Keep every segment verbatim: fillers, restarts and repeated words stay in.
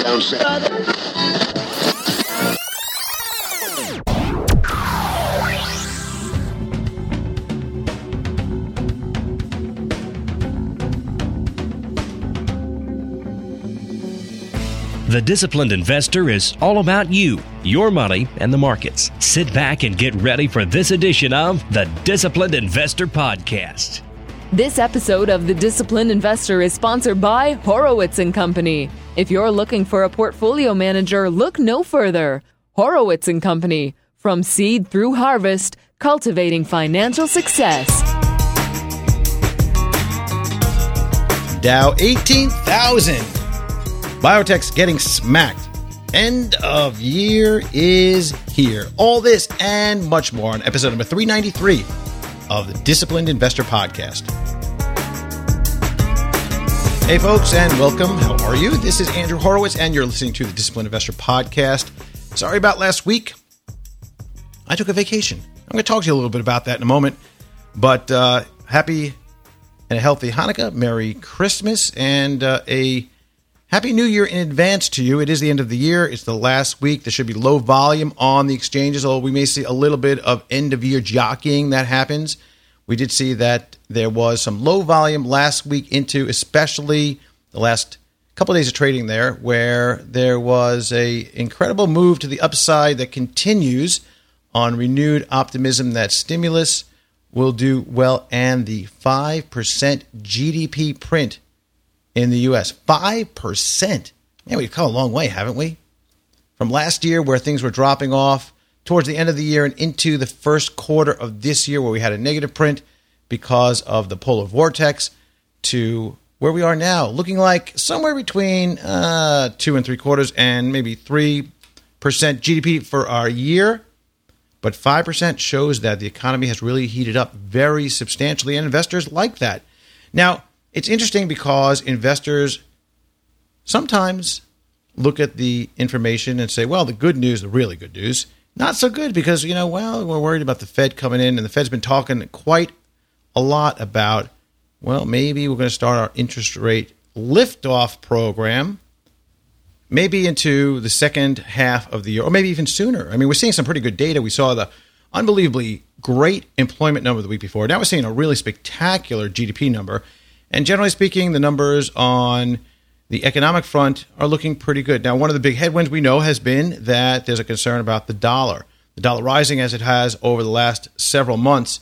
Down south. The Disciplined Investor is all about you, your money, and the markets. Sit back and get ready for this edition of the Disciplined Investor Podcast. This episode of The Disciplined Investor is sponsored by Horowitz and Company. If you're looking for a portfolio manager, look no further. Horowitz and Company. From seed through harvest, cultivating financial success. Dow eighteen thousand. Biotech's getting smacked. End of year is here. All this and much more on episode number three ninety-three of the Disciplined Investor Podcast. Hey folks, and welcome. How are you? This is Andrew Horowitz, and you're listening to the Disciplined Investor Podcast. Sorry about last week. I took a vacation. I'm going to talk to you a little bit about that in a moment. But uh, happy and a healthy Hanukkah, Merry Christmas, and uh, a Happy New Year in advance to you. It is the end of the year. It's the last week. There should be low volume on the exchanges, although we may see a little bit of end-of-year jockeying that happens. We did see that there was some low volume last week into especially the last couple of days of trading there, where there was a incredible move to the upside that continues on renewed optimism that stimulus will do well, and the five percent G D P print in the U S. five percent. Man, we've come a long way, haven't we? From last year, where things were dropping off, towards the end of the year and into the first quarter of this year, where we had a negative print because of the polar vortex, to where we are now, looking like somewhere between uh, two and three quarters and maybe three percent G D P for our year. But five percent shows that the economy has really heated up very substantially, and investors like that. Now, it's interesting because investors sometimes look at the information and say, well, the good news, the really good news, not so good because, you know, well, we're worried about the Fed coming in, and the Fed's been talking quite a lot about, well, maybe we're going to start our interest rate liftoff program maybe into the second half of the year, or maybe even sooner. I mean, we're seeing some pretty good data. We saw the unbelievably great employment number the week before. Now we're seeing a really spectacular G D P number. And generally speaking, the numbers on the economic front are looking pretty good. Now, one of the big headwinds we know has been that there's a concern about the dollar. The dollar rising as it has over the last several months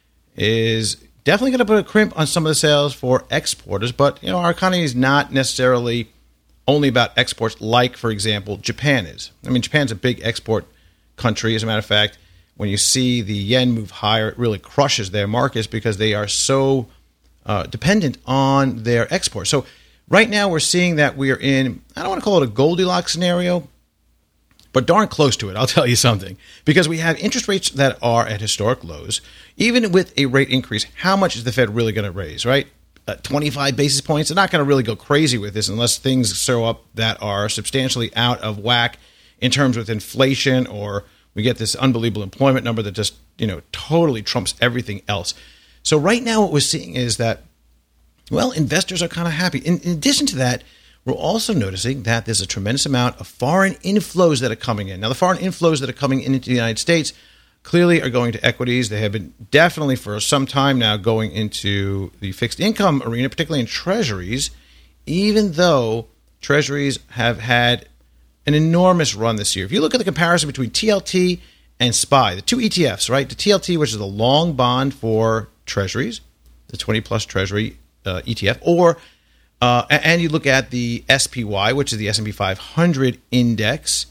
is definitely going to put a crimp on some of the sales for exporters. But, you know, our economy is not necessarily only about exports like, for example, Japan is. I mean, Japan's a big export country. As a matter of fact, when you see the yen move higher, it really crushes their markets because they are so Uh, dependent on their exports. So right now we're seeing that we are in, I don't want to call it a Goldilocks scenario, but darn close to it, I'll tell you something. Because we have interest rates that are at historic lows. Even with a rate increase, how much is the Fed really going to raise, right? Uh, twenty-five basis points. They're not going to really go crazy with this unless things show up that are substantially out of whack in terms with inflation, or we get this unbelievable employment number that just, you know, totally trumps everything else. So right now what we're seeing is that, well, investors are kind of happy. In, in addition to that, we're also noticing that there's a tremendous amount of foreign inflows that are coming in. Now, the foreign inflows that are coming into the United States clearly are going to equities. They have been definitely for some time now going into the fixed income arena, particularly in treasuries, even though treasuries have had an enormous run this year. If you look at the comparison between T L T and S P Y, the two E T Fs, right? The T L T, which is the long bond for treasuries, the twenty plus treasury uh, E T F, or uh, and you look at the S P Y, which is the S and P five hundred index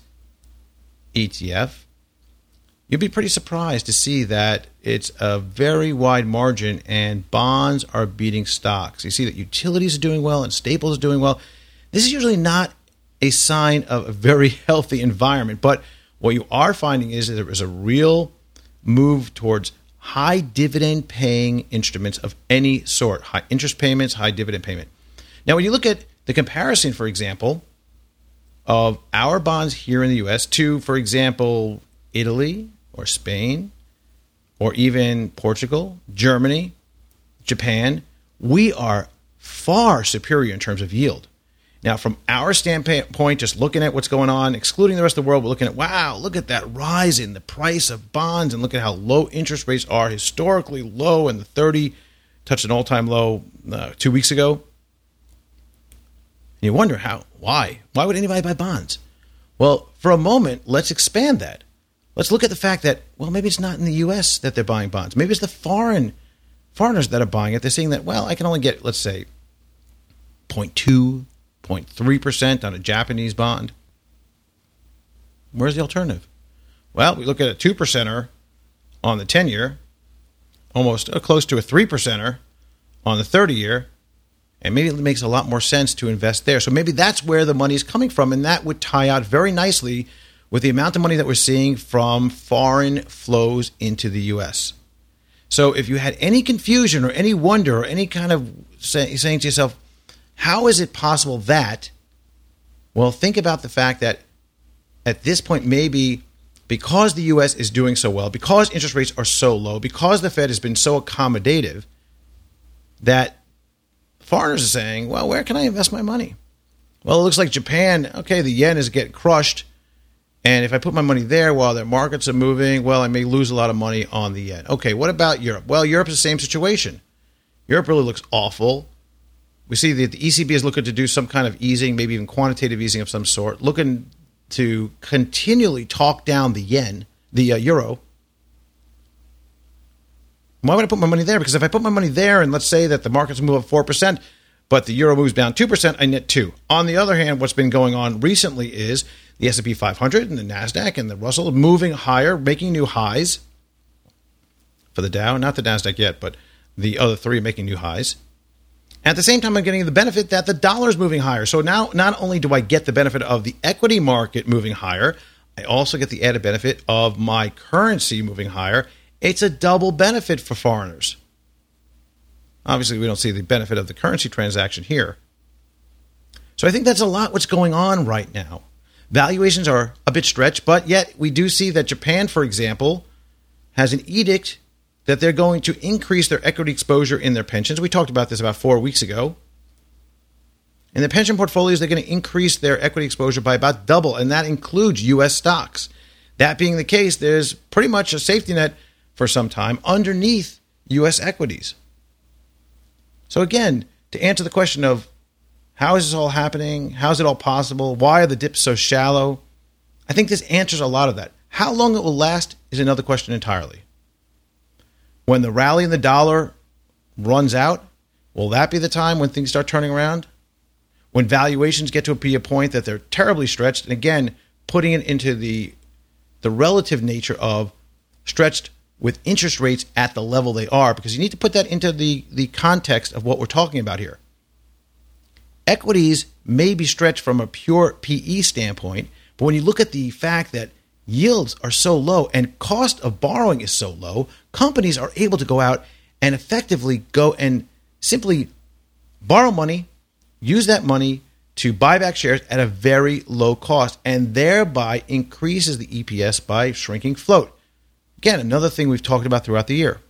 E T F, you'll be pretty surprised to see that it's a very wide margin and bonds are beating stocks. You see that utilities are doing well and staples are doing well. This is usually not a sign of a very healthy environment, but what you are finding is that there is a real move towards high dividend paying instruments of any sort, high interest payments, high dividend payment. Now, when you look at the comparison, for example, of our bonds here in the U S to, for example, Italy or Spain or even Portugal, Germany, Japan, we are far superior in terms of yield. Now, from our standpoint, just looking at what's going on, excluding the rest of the world, we're looking at, wow, look at that rise in the price of bonds and look at how low interest rates are, historically low, and the thirty touched an all-time low uh, two weeks ago. And you wonder how, why? Why would anybody buy bonds? Well, for a moment, let's expand that. Let's look at the fact that, well, maybe it's not in the U S that they're buying bonds. Maybe it's the foreign foreigners that are buying it. They're saying that, well, I can only get, let's say, zero point two, zero point three percent on a Japanese bond. Where's the alternative? Well, we look at a two percenter on the ten-year, almost close to a three percenter on the thirty-year, and maybe it makes a lot more sense to invest there. So maybe that's where the money is coming from, and that would tie out very nicely with the amount of money that we're seeing from foreign flows into the U S. So if you had any confusion or any wonder or any kind of say, saying to yourself, how is it possible that? Well, think about the fact that at this point, maybe because the U S is doing so well, because interest rates are so low, because the Fed has been so accommodative, that foreigners are saying, well, where can I invest my money? Well, it looks like Japan, okay, the yen is getting crushed. And if I put my money there while their markets are moving, well, I may lose a lot of money on the yen. Okay, what about Europe? Well, Europe's the same situation. Europe really looks awful. We see that the E C B is looking to do some kind of easing, maybe even quantitative easing of some sort, looking to continually talk down the yen, the uh, euro. Why would I put my money there? Because if I put my money there and let's say that the markets move up four percent, but the euro moves down two percent, I net two. On the other hand, what's been going on recently is the S and P five hundred and the NASDAQ and the Russell moving higher, making new highs for the Dow. Not the NASDAQ yet, but the other three making new highs. At the same time, I'm getting the benefit that the dollar is moving higher. So now not only do I get the benefit of the equity market moving higher, I also get the added benefit of my currency moving higher. It's a double benefit for foreigners. Obviously, we don't see the benefit of the currency transaction here. So I think that's a lot what's going on right now. Valuations are a bit stretched, but yet we do see that Japan, for example, has an edict that they're going to increase their equity exposure in their pensions. We talked about this about four weeks ago. In the pension portfolios, they're going to increase their equity exposure by about double, and that includes U S stocks. That being the case, there's pretty much a safety net for some time underneath U S equities. So again, to answer the question of how is this all happening? How is it all possible? Why are the dips so shallow? I think this answers a lot of that. How long it will last is another question entirely. When the rally in the dollar runs out, will that be the time when things start turning around? When valuations get to be a point that they're terribly stretched, and again, putting it into the, the relative nature of stretched with interest rates at the level they are, because you need to put that into the, the context of what we're talking about here. Equities may be stretched from a pure P E standpoint, but when you look at the fact that yields are so low and cost of borrowing is so low, companies are able to go out and effectively go and simply borrow money, use that money to buy back shares at a very low cost, and thereby increases the E P S by shrinking float. Again, another thing we've talked about throughout the year.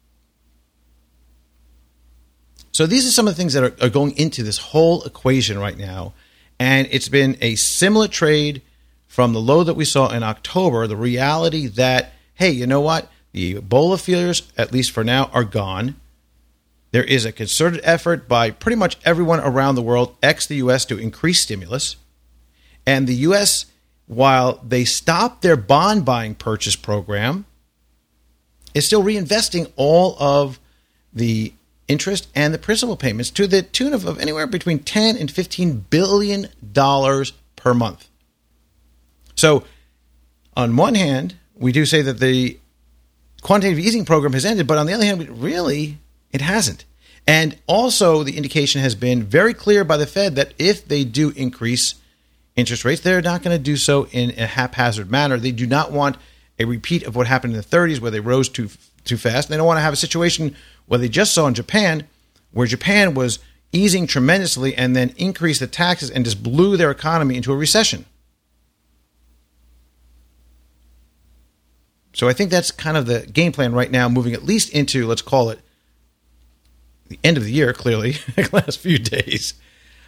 So these are some of the things that are, are going into this whole equation right now, and it's been a similar trade from the low that we saw in October, the reality that, hey, you know what? The Ebola fears, at least for now, are gone. There is a concerted effort by pretty much everyone around the world, ex the U S, to increase stimulus. And the U S, while they stopped their bond buying purchase program, is still reinvesting all of the interest and the principal payments to the tune of, of anywhere between ten and fifteen billion dollars per month. So on one hand, we do say that the quantitative easing program has ended, but on the other hand, really, it hasn't. And also the indication has been very clear by the Fed that if they do increase interest rates, they're not going to do so in a haphazard manner. They do not want a repeat of what happened in the thirties where they rose too too fast. They don't want to have a situation where they just saw in Japan, where Japan was easing tremendously and then increased the taxes and just blew their economy into a recession. So I think that's kind of the game plan right now, moving at least into, let's call it, the end of the year, clearly, the last few days.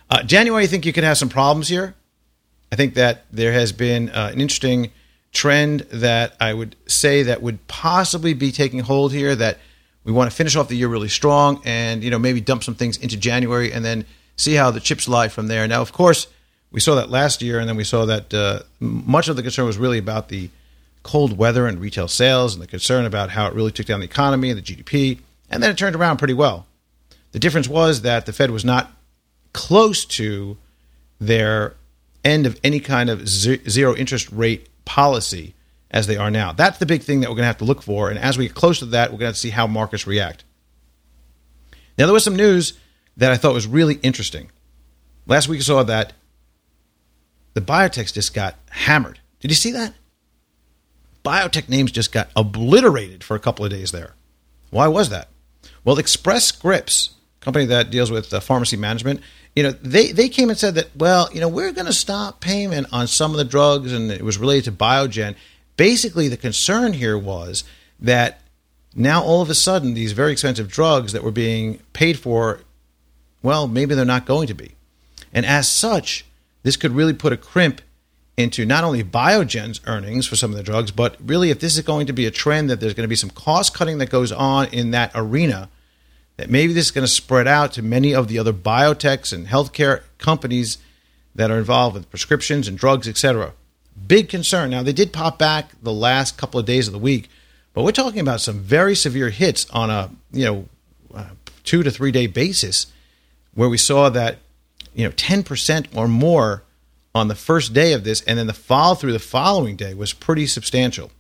Uh, January, I think you could have some problems here. I think that there has been uh, an interesting trend that I would say that would possibly be taking hold here, that we want to finish off the year really strong and, you know, maybe dump some things into January and then see how the chips lie from there. Now, of course, we saw that last year, and then we saw that uh, much of the concern was really about the cold weather and retail sales and the concern about how it really took down the economy and the G D P, and then it turned around pretty well. The difference was that the Fed was not close to their end of any kind of zero interest rate policy as they are now. That's the big thing that we're going to have to look for, and as we get close to that, we're going to have to see how markets react. Now, there was some news that I thought was really interesting. Last week I saw that the biotechs just got hammered. Did you see that? Biotech names just got obliterated for a couple of days there. Why was that? Well, Express Scripts, a company that deals with uh, pharmacy management, you know, they, they came and said that, well, you know, we're going to stop payment on some of the drugs, and it was related to Biogen. Basically, the concern here was that now all of a sudden these very expensive drugs that were being paid for, well, maybe they're not going to be. And as such, this could really put a crimp into not only Biogen's earnings for some of the drugs, but really if this is going to be a trend that there's going to be some cost cutting that goes on in that arena, that maybe this is going to spread out to many of the other biotechs and healthcare companies that are involved with prescriptions and drugs, et cetera. Big concern. Now, they did pop back the last couple of days of the week, but we're talking about some very severe hits on a, you know, uh, two to three day basis, where we saw that, you know, ten percent or more on the first day of this, and then the follow through the following day was pretty substantial.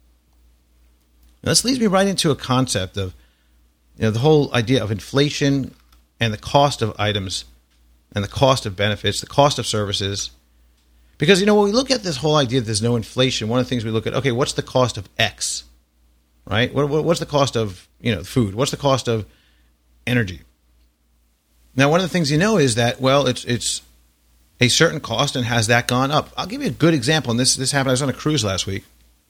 Now, this leads me right into a concept of, you know, the whole idea of inflation and the cost of items and the cost of benefits, the cost of services. Because, you know, when we look at this whole idea that there's no inflation, one of the things we look at, okay, what's the cost of X, right? What, what's the cost of, you know, food? What's the cost of energy? Now, one of the things you know is that, well, it's it's a certain cost, and has that gone up? I'll give you a good example, and this, this happened. I was on a cruise last week.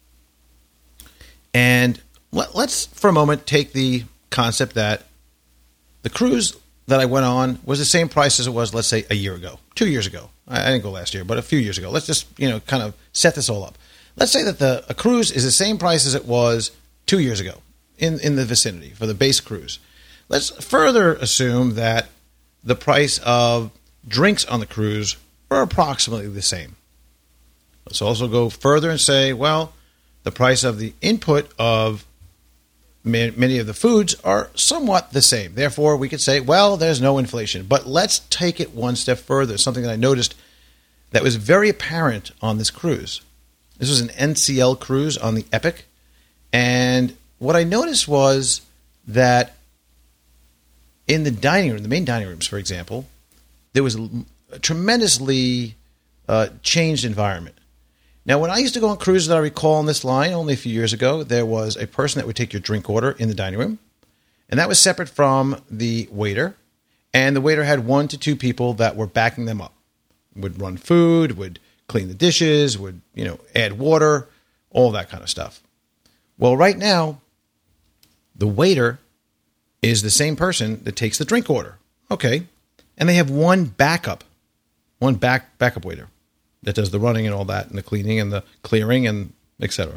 And let, let's, for a moment, take the concept that the cruise that I went on was the same price as it was, let's say, a year ago, two years ago. I, I didn't go last year, but a few years ago. Let's just, you know, kind of set this all up. Let's say that the a cruise is the same price as it was two years ago in, in the vicinity for the base cruise. Let's further assume that the price of drinks on the cruise are approximately the same. Let's also go further and say, well, the price of the input of many of the foods are somewhat the same. Therefore, we could say, well, there's no inflation. But let's take it one step further, something that I noticed that was very apparent on this cruise. This was an N C L cruise on the Epic. And what I noticed was that in the dining room, the main dining rooms, for example, there was a tremendously uh, changed environment. Now, when I used to go on cruises, that I recall on this line only a few years ago, there was a person that would take your drink order in the dining room, and that was separate from the waiter. And the waiter had one to two people that were backing them up, would run food, would clean the dishes, would, you know, add water, all that kind of stuff. Well, right now, the waiter is the same person that takes the drink order. Okay. And they have one backup, one back backup waiter that does the running and all that, and the cleaning and the clearing and et cetera.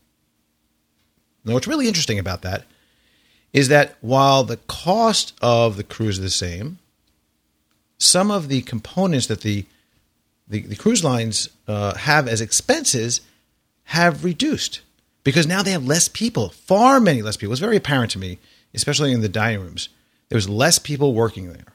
Now, what's really interesting about that is that while the cost of the cruise is the same, some of the components that the the, the cruise lines uh, have as expenses have reduced, because now they have less people, far many less people. It's very apparent to me, especially in the dining rooms. There's less people working there.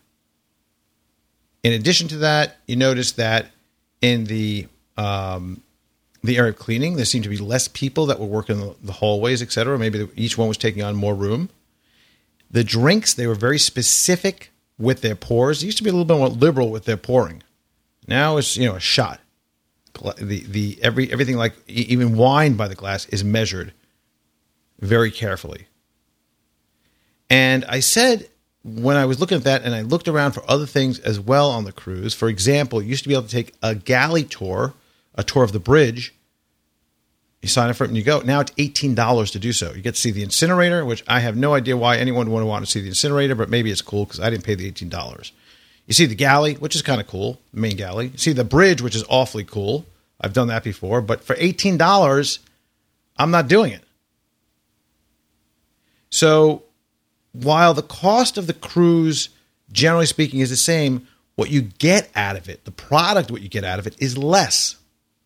In addition to that, you notice that in the um, the area of cleaning, there seemed to be less people that were working the, the hallways, et cetera. Maybe each one was taking on more room. The drinks, they were very specific with their pours. They used to be a little bit more liberal with their pouring. Now it's, you know, a shot. The the every everything, like even wine by the glass, is measured very carefully. And I said, when I was looking at that, and I looked around for other things as well on the cruise, for example, you used to be able to take a galley tour, a tour of the bridge. You sign up for it and you go. Now it's eighteen dollars to do so. You get to see the incinerator, which I have no idea why anyone would want to see the incinerator, but maybe it's cool because I didn't pay the eighteen dollars. You see the galley, which is kind of cool, the main galley. You see the bridge, which is awfully cool. I've done that before. But for eighteen dollars, I'm not doing it. So while the cost of the cruise, generally speaking, is the same, what you get out of it, the product, what you get out of it, is less.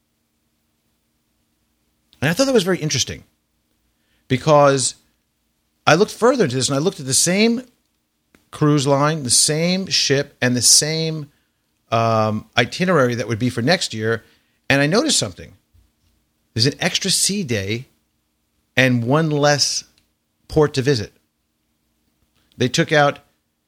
And I thought that was very interesting because I looked further into this and I looked at the same cruise line, the same ship, and the same um, itinerary that would be for next year, and I noticed something. There's an extra sea day and one less port to visit. They took out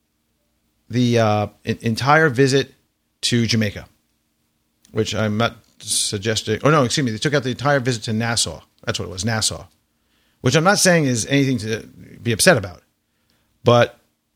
the uh, entire visit to Jamaica, which I'm not suggesting. Oh, no, excuse me. They took out the entire visit to Nassau. That's what it was, Nassau, which I'm not saying is anything to be upset about. But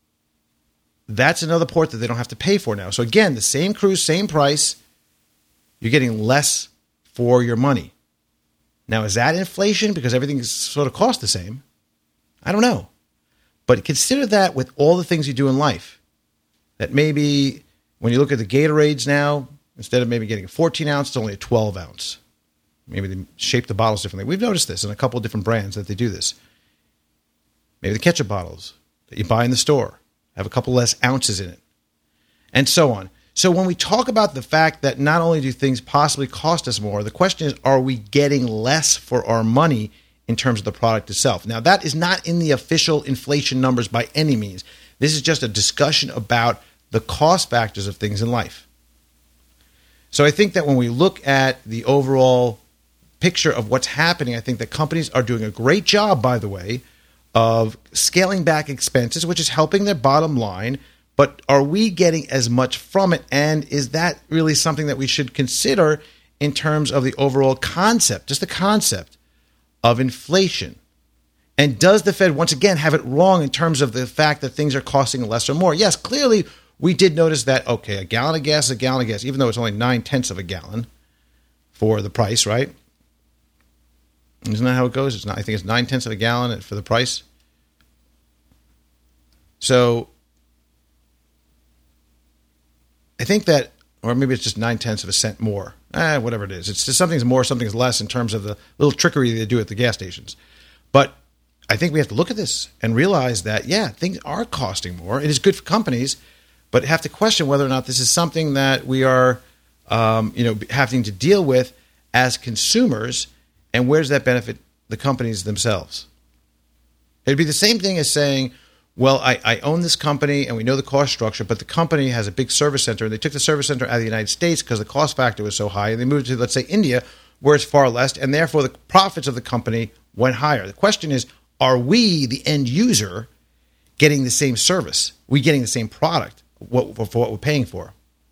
that's another port that they don't have to pay for now. So again, the same cruise, same price. You're getting less for your money. Now, is that inflation because everything sort of costs the same? I don't know. But consider that with all the things you do in life. That maybe when you look at the Gatorades now, instead of maybe getting a fourteen ounce, it's only a twelve ounce. Maybe they shape the bottles differently. We've noticed this in a couple of different brands that they do this. Maybe the ketchup bottles that you buy in the store have a couple less ounces in it, and so on. So when we talk about the fact that not only do things possibly cost us more, the question is, are we getting less for our money in terms of the product itself? Now, that is not in the official inflation numbers by any means. This is just a discussion about the cost factors of things in life. So I think that when we look at the overall picture of what's happening, I think that companies are doing a great job, by the way, of scaling back expenses, which is helping their bottom line. But are we getting as much from it? And is that really something that we should consider in terms of the overall concept, just the concept of inflation? And does the Fed, once again, have it wrong in terms of the fact that things are costing less or more? Yes, clearly we did notice that, okay, a gallon of gas is a gallon of gas, even though it's only nine-tenths of a gallon for the price, right? Isn't that how it goes? It's not, I think it's nine-tenths of a gallon for the price. So I think that, or maybe it's just nine-tenths of a cent more. Eh, whatever it is. It's just something's more, something's less in terms of the little trickery they do at the gas stations. But I think we have to look at this and realize that, yeah, things are costing more. It is good for companies, but have to question whether or not this is something that we are, um, you know, having to deal with as consumers, and where does that benefit the companies themselves? It'd be the same thing as saying, well, I, I own this company and we know the cost structure, but the company has a big service center, and they took the service center out of the United States because the cost factor was so high, and they moved to, let's say, India, where it's far less, and therefore the profits of the company went higher. The question is, are we, the end user, getting the same service? Are we getting the same product what, for what we're paying for?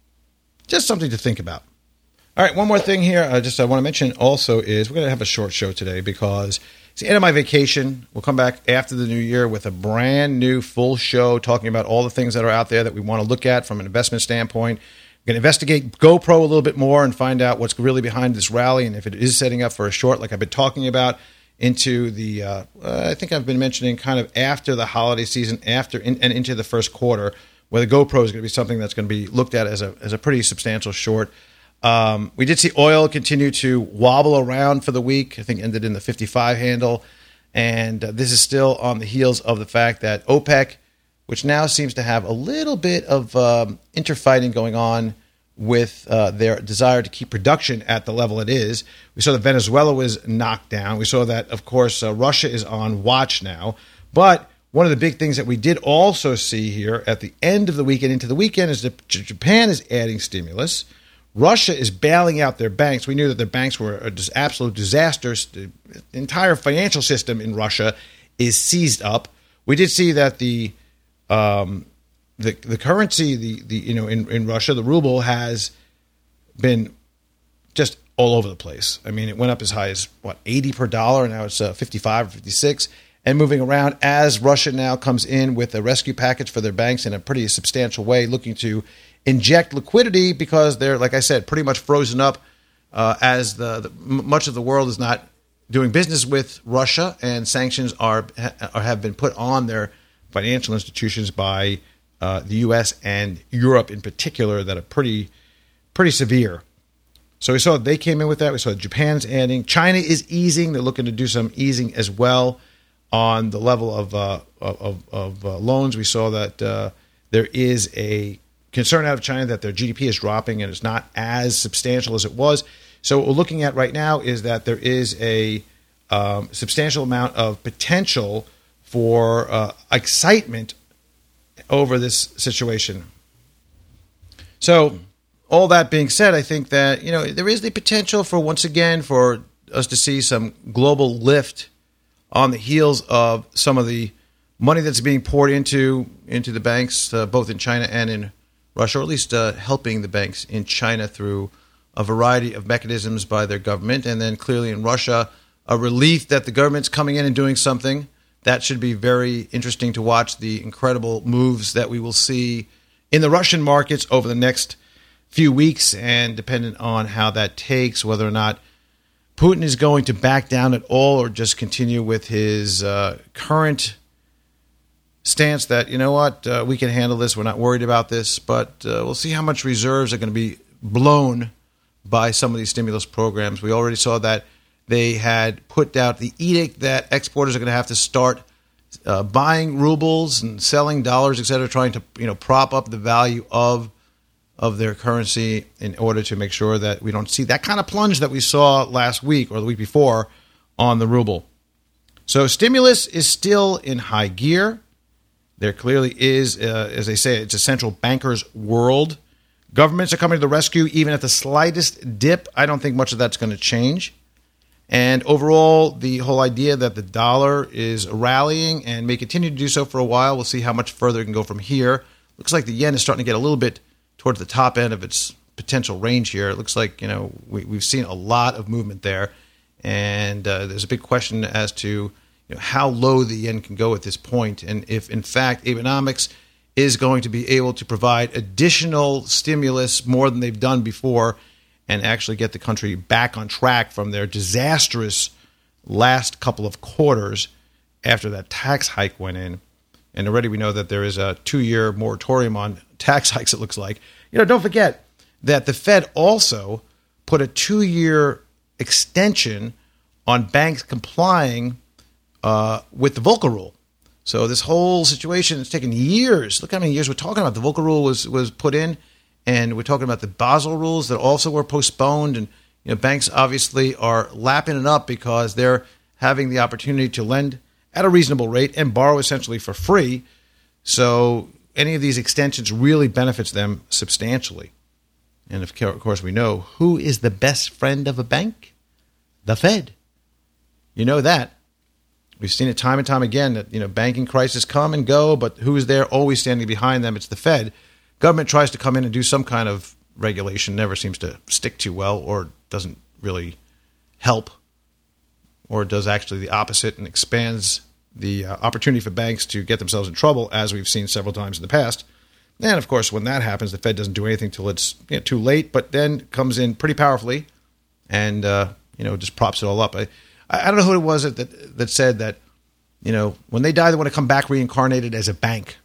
Just something to think about. All right, one more thing here. I just I want to mention also is we're going to have a short show today because it's the end of my vacation. We'll come back after the new year with a brand new full show talking about all the things that are out there that we want to look at from an investment standpoint. We're going to investigate GoPro a little bit more and find out what's really behind this rally, and if it is setting up for a short like I've been talking about into the, uh, uh, I think I've been mentioning kind of after the holiday season, after in, and into the first quarter, where the GoPro is going to be something that's going to be looked at as a as a pretty substantial short. Um, we did see oil continue to wobble around for the week. I think ended in the fifty-five handle. And uh, this is still on the heels of the fact that OPEC, which now seems to have a little bit of um, interfighting going on with uh, their desire to keep production at the level it is. We saw that Venezuela was knocked down. We saw that, of course, uh, Russia is on watch now. But one of the big things that we did also see here at the end of the weekend into the weekend is that Japan is adding stimulus. Russia is bailing out their banks. We knew that their banks were an absolute disaster. The entire financial system in Russia is seized up. We did see that the um, the the currency, the the you know in, in Russia, the ruble has been just all over the place. I mean, it went up as high as what eighty per dollar, and now it's uh, fifty-five or fifty-six, and moving around as Russia now comes in with a rescue package for their banks in a pretty substantial way, looking to inject liquidity because they're, like I said, pretty much frozen up uh, as the, the much of the world is not doing business with Russia, and sanctions are, are have been put on their financial institutions by uh, the U S and Europe in particular that are pretty pretty severe. So we saw they came in with that. We saw Japan's adding. China is easing. They're looking to do some easing as well on the level of uh, of, of uh, loans. We saw that uh, there is a concern out of China that their G D P is dropping and it's not as substantial as it was. So what we're looking at right now is that there is a um, substantial amount of potential for uh, excitement over this situation. So all that being said, I think that, you know, there is the potential for, once again, for us to see some global lift on the heels of some of the money that's being poured into into the banks, uh, both in China and in Russia, or at least uh, helping the banks in China through a variety of mechanisms by their government. And then clearly in Russia, a relief that the government's coming in and doing something. That should be very interesting to watch, the incredible moves that we will see in the Russian markets over the next few weeks, and dependent on how that takes, whether or not Putin is going to back down at all or just continue with his uh, current stance that, you know what, uh, we can handle this, we're not worried about this, but uh, we'll see how much reserves are going to be blown by some of these stimulus programs. We already saw that they had put out the edict that exporters are going to have to start uh, buying rubles and selling dollars, et cetera, trying to, you know, prop up the value of of their currency in order to make sure that we don't see that kind of plunge that we saw last week or the week before on the ruble. So stimulus is still in high gear. There clearly is, uh, as they say, it's a central banker's world. Governments are coming to the rescue even at the slightest dip. I don't think much of that's going to change. And overall, the whole idea that the dollar is rallying and may continue to do so for a while, we'll see how much further it can go from here. Looks like the yen is starting to get a little bit towards the top end of its potential range here. It looks like, you know, we, we've seen a lot of movement there. And uh, there's a big question as to, you know, how low the yen can go at this point, and if, in fact, Abenomics is going to be able to provide additional stimulus more than they've done before and actually get the country back on track from their disastrous last couple of quarters after that tax hike went in. And already we know that there is a two-year moratorium on tax hikes, it looks like. You know, don't forget that the Fed also put a two-year extension on banks complying uh, with the Volcker Rule. So this whole situation has taken years. Look how many years we're talking about. The Volcker Rule was, was put in, and we're talking about the Basel rules that also were postponed. And, you know, banks obviously are lapping it up because they're having the opportunity to lend at a reasonable rate and borrow essentially for free. So any of these extensions really benefits them substantially. And of course, we know who is the best friend of a bank? The Fed. You know that. We've seen it time and time again that, you know, banking crises come and go, but who is there always standing behind them? It's the Fed. Government tries to come in and do some kind of regulation, never seems to stick too well, or doesn't really help, or does actually the opposite and expands the uh, opportunity for banks to get themselves in trouble, as we've seen several times in the past. And, of course, when that happens, the Fed doesn't do anything till it's, you know, too late, but then comes in pretty powerfully and, uh, you know, just props it all up. I, I don't know who it was that, that that said that, you know, when they die, they want to come back reincarnated as a bank.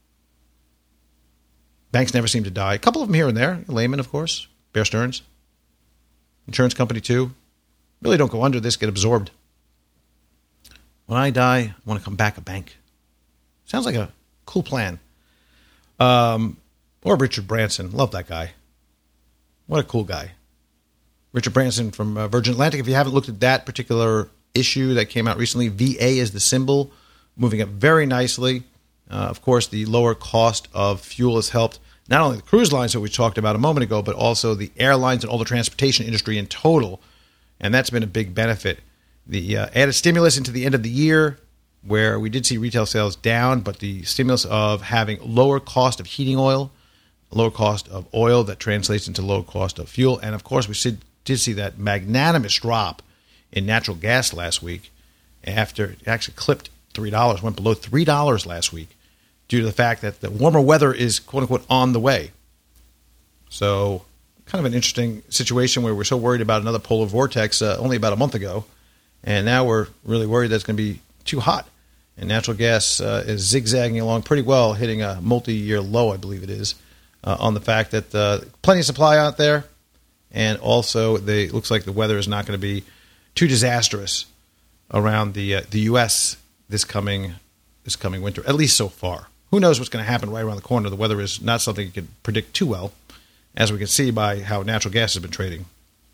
Banks never seem to die. A couple of them here and there. Lehman, of course. Bear Stearns. Insurance company, too. Really don't go under this, get absorbed. When I die, I want to come back a bank. Sounds like a cool plan. Um, or Richard Branson. Love that guy. What a cool guy. Richard Branson from uh, Virgin Atlantic. If you haven't looked at that particular issue that came out recently, V A is the symbol, moving up very nicely. Uh, of course, the lower cost of fuel has helped not only the cruise lines that we talked about a moment ago, but also the airlines and all the transportation industry in total. And that's been a big benefit. The uh, added stimulus into the end of the year, where we did see retail sales down, but the stimulus of having lower cost of heating oil, lower cost of oil that translates into lower cost of fuel. And, of course, we did see that magnanimous drop in natural gas last week after it actually clipped three dollars, went below three dollars last week due to the fact that the warmer weather is, quote-unquote, on the way. So kind of an interesting situation where we're so worried about another polar vortex uh, only about a month ago, and now we're really worried that it's going to be too hot. And natural gas uh, is zigzagging along pretty well, hitting a multi-year low, I believe it is, uh, on the fact that uh, plenty of supply out there, and also they, it looks like the weather is not going to be too disastrous around the uh, the U S this coming this coming winter, at least so far. Who knows what's going to happen right around the corner? The weather is not something you can predict too well, as we can see by how natural gas has been trading.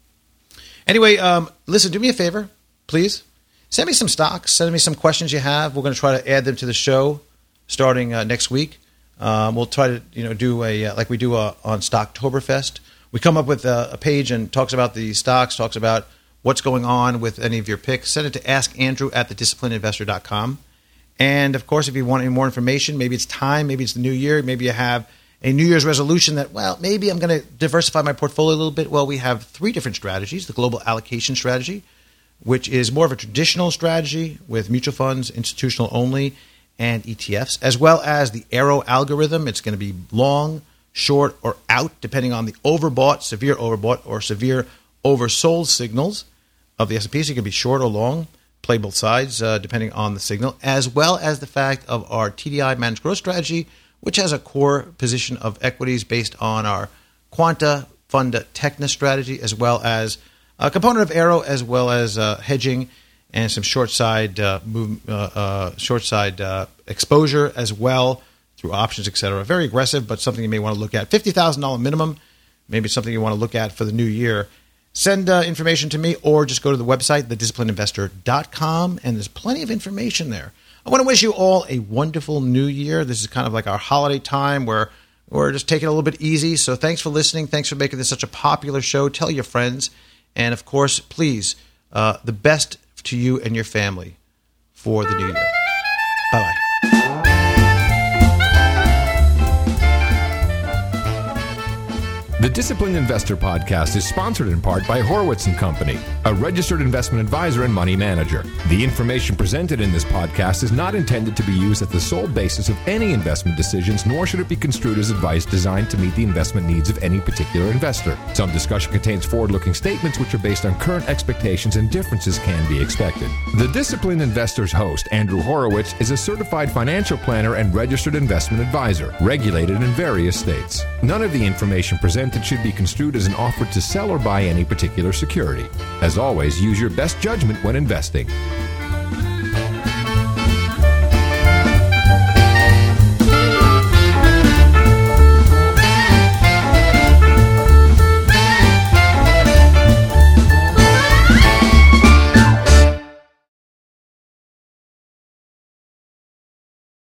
Anyway, um, listen, do me a favor, please. Send me some stocks. Send me some questions you have. We're going to try to add them to the show starting uh, next week. Um, we'll try to you know do a uh, like we do uh, on Stocktoberfest. We come up with a, a page and talks about the stocks, talks about what's going on with any of your picks. Send it to askandrew at the disciplined investor dot com. And, of course, if you want any more information, maybe it's time, maybe it's the new year, maybe you have a New Year's resolution that, well, maybe I'm going to diversify my portfolio a little bit. Well, we have three different strategies. The global allocation strategy, which is more of a traditional strategy with mutual funds, institutional only, and E T Fs, as well as the Arrow algorithm. It's going to be long, short, or out, depending on the overbought, severe overbought, or severe oversold signals of the S and P. So you can be short or long, play both sides, uh, depending on the signal, as well as the fact of our T D I managed growth strategy, which has a core position of equities based on our Quanta Funda Techna strategy, as well as a component of Arrow, as well as uh, hedging and some short side uh, move, uh, uh, short side uh, exposure as well through options, et cetera. Very aggressive, but something you may want to look at. fifty thousand dollars minimum, maybe something you want to look at for the new year. Send uh, information to me or just go to the website, the disciplined investor dot com, and there's plenty of information there. I want to wish you all a wonderful new year. This is kind of like our holiday time where we're just taking it a little bit easy. So thanks for listening. Thanks for making this such a popular show. Tell your friends. And, of course, please, uh, the best to you and your family for the new year. Bye-bye. The Disciplined Investor Podcast is sponsored in part by Horowitz and Company, a registered investment advisor and money manager. The information presented in this podcast is not intended to be used as the sole basis of any investment decisions, nor should it be construed as advice designed to meet the investment needs of any particular investor. Some discussion contains forward-looking statements which are based on current expectations, and differences can be expected. The Disciplined Investor's host, Andrew Horowitz, is a certified financial planner and registered investment advisor, regulated in various states. None of the information presented should be construed as an offer to sell or buy any particular security. As always, use your best judgment when investing.